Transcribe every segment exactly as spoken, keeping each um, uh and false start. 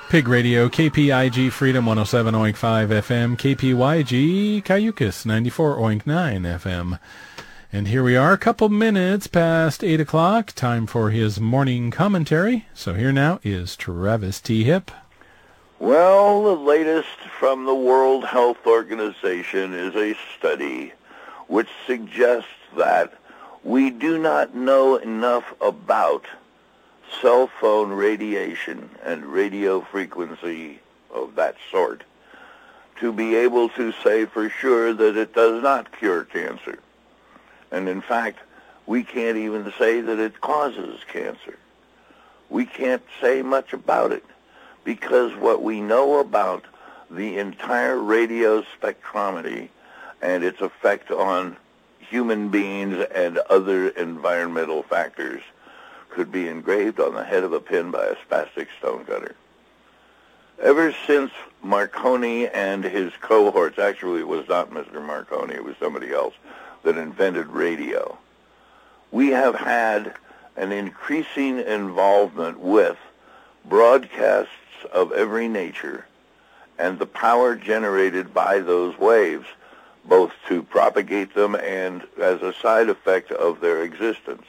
Pig Radio, K P I G Freedom one oh seven point five F M, K P Y G Cayucas ninety-four point nine F M. And here we are, a couple minutes past eight o'clock, time for his morning commentary. So here now is Travis T. Hipp. Well, the latest from the World Health Organization is a study which suggests that we do not know enough about cell phone radiation and radio frequency of that sort to be able to say for sure that it does not cure cancer. And in fact, we can't even say that it causes cancer. We can't say much about it because what we know about the entire radio spectrometry and its effect on human beings and other environmental factors could be engraved on the head of a pin by a spastic stonecutter. Ever since Marconi and his cohorts, actually it was not Mister Marconi, it was somebody else that invented radio, we have had an increasing involvement with broadcasts of every nature and the power generated by those waves, both to propagate them and as a side effect of their existence.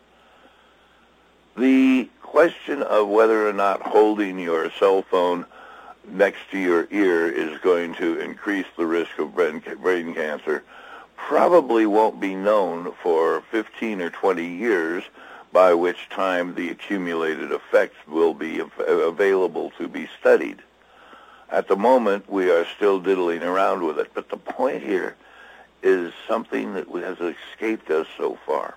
The question of whether or not holding your cell phone next to your ear is going to increase the risk of brain, brain cancer probably won't be known for fifteen or twenty years, by which time the accumulated effects will be av- available to be studied. At the moment, we are still diddling around with it, but the point here is something that has escaped us so far.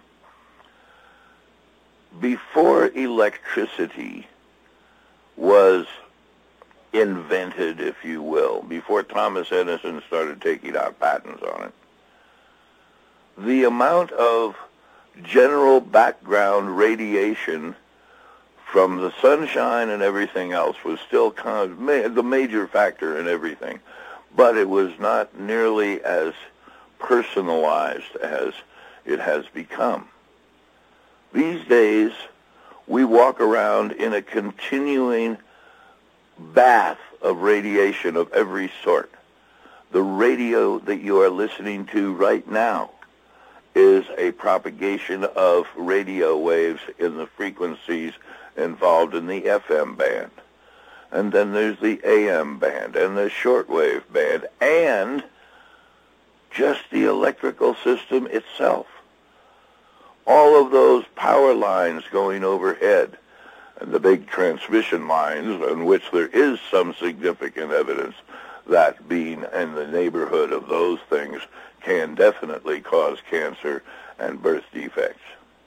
Before electricity was invented, if you will, before Thomas Edison started taking out patents on it, the amount of general background radiation from the sunshine and everything else was still kind of ma- the major factor in everything, but it was not nearly as personalized as it has become. These days, we walk around in a continuing bath of radiation of every sort. The radio that you are listening to right now is a propagation of radio waves in the frequencies involved in the F M band. And then there's the A M band and the shortwave band and just the electrical system itself. All of those power lines going overhead and the big transmission lines on which there is some significant evidence that being in the neighborhood of those things can definitely cause cancer and birth defects.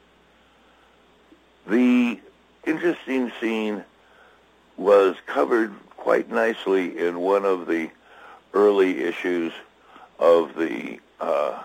The interesting scene was covered quite nicely in one of the early issues of the uh,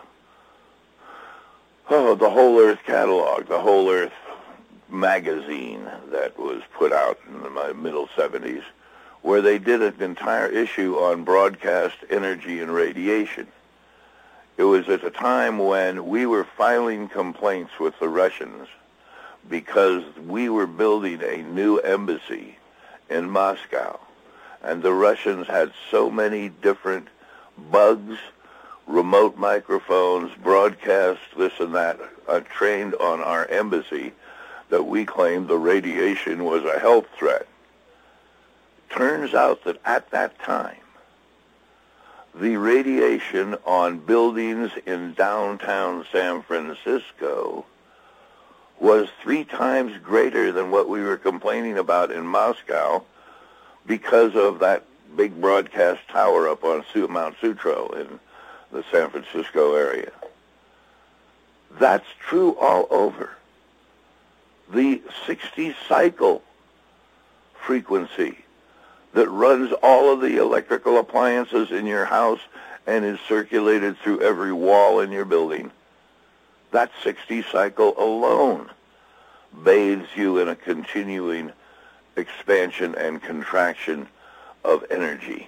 oh, the Whole Earth catalog, the Whole Earth magazine that was put out in the middle seventies, where they did an entire issue on broadcast energy and radiation. It was at a time when we were filing complaints with the Russians because we were building a new embassy in Moscow, and the Russians had so many different bugs, remote microphones, broadcasts, this and that, uh, trained on our embassy, that we claimed the radiation was a health threat. Turns out that at that time, the radiation on buildings in downtown San Francisco was three times greater than what we were complaining about in Moscow because of that big broadcast tower up on Mount Sutro in the San Francisco area. That's true all over. The sixty cycle frequency that runs all of the electrical appliances in your house and is circulated through every wall in your building, that sixty cycle alone bathes you in a continuing expansion and contraction of energy.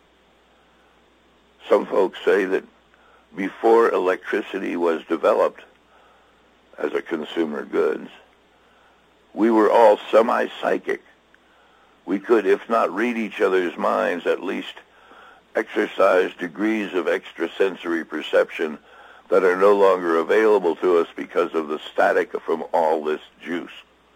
Some folks say that before electricity was developed as a consumer goods, we were all semi-psychic. we could, if not read each other's minds, at least exercise degrees of extrasensory perception that are no longer available to us because of the static from all this juice.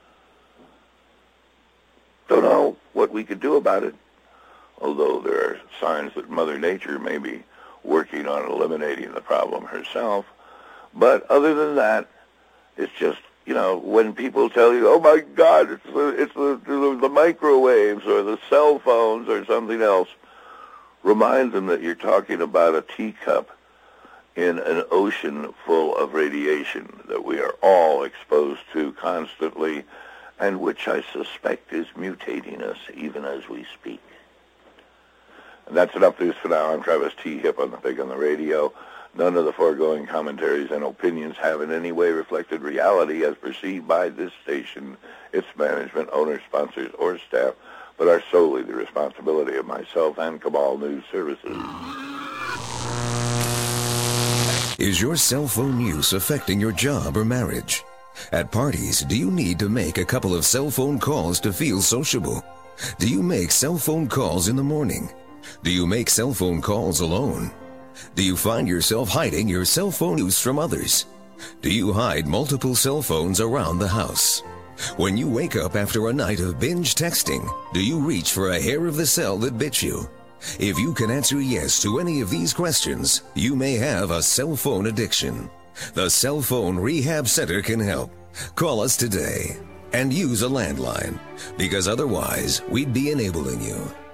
Don't know what we could do about it, although there are signs that Mother Nature may be working on eliminating the problem herself. But other than that, it's just, you know, when people tell you, oh my God, it's the, it's the, the, the microwaves or the cell phones or something else, remind them that you're talking about a teacup in an ocean full of radiation that we are all exposed to constantly, and which I suspect is mutating us even as we speak. And that's enough news for now. I'm Travis T. Hip on the Pig on the Radio. None of the foregoing commentaries and opinions have in any way reflected reality as perceived by this station, its management, owners, sponsors, or staff, but are solely the responsibility of myself and Cabal News Services. Is your cell phone use affecting your job or marriage? At parties, do you need to make a couple of cell phone calls to feel sociable? Do you make cell phone calls in the morning? Do you make cell phone calls alone? Do you find yourself hiding your cell phone use from others? Do you hide multiple cell phones around the house? When you wake up after a night of binge texting, do you reach for a hair of the cell that bit you? If you can answer yes to any of these questions, you may have a cell phone addiction. The Cell Phone Rehab Center can help. Call us today and use a landline, because otherwise we'd be enabling you.